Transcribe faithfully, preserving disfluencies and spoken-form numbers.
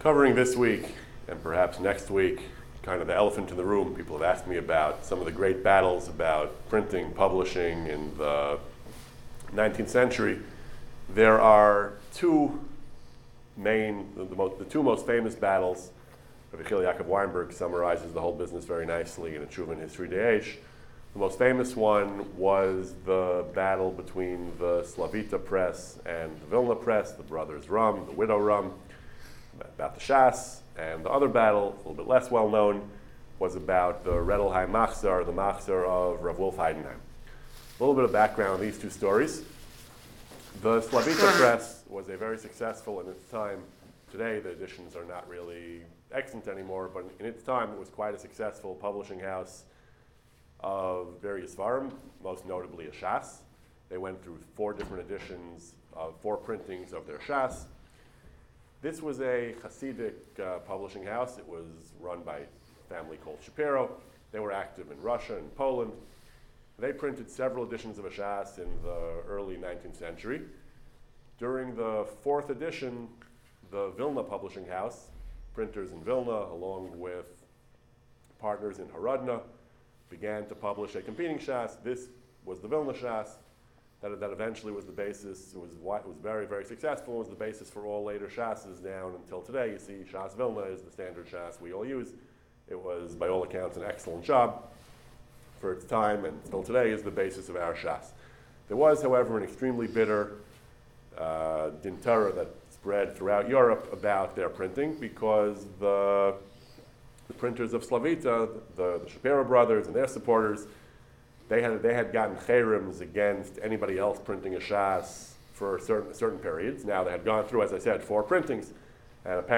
Covering this week, and perhaps next week, kind of the elephant in the room, people have asked me about some of the great battles about printing, publishing in the nineteenth century. There are two main, the, the, most, the two most famous battles. Rabbi Yechiel Yaakov Weinberg summarizes the whole business very nicely in a Tshuva in History D'Esh. The most famous one was the battle between the Slavita press and the Vilna press, the brothers Rum, the widow Rum, about the Shas. And the other battle, a little bit less well known, was about the Redelheim Machzor, the Machzor of Rav Wolf Heidenheim. A little bit of background on these two stories. The Slavita press was a very successful in its time. Today the editions are not really extant anymore, but in its time it was quite a successful publishing house of various Svarim, most notably a Shas. They went through four different editions of four printings of their Shas. This was a Hasidic uh, publishing house. It was run by a family called Shapiro. They were active in Russia and Poland. They printed several editions of a Shas in the early nineteenth century. During the fourth edition, the Vilna publishing house, printers in Vilna, along with partners in Haradna, began to publish a competing Shas. This was the Vilna Shas. That, that eventually was the basis, it was, it was very, very successful, it was the basis for all later Shas's down until today. You see, Shas Vilna is the standard Shas we all use. It was, by all accounts, an excellent job for its time, and still today is the basis of our Shas. There was, however, an extremely bitter uh, din Torah that spread throughout Europe about their printing, because the, the printers of Slavita, the, the Shapiro brothers and their supporters, They had they had gotten cherems against anybody else printing a Shas for certain certain periods. Now they had gone through, as I said, four printings, and apparently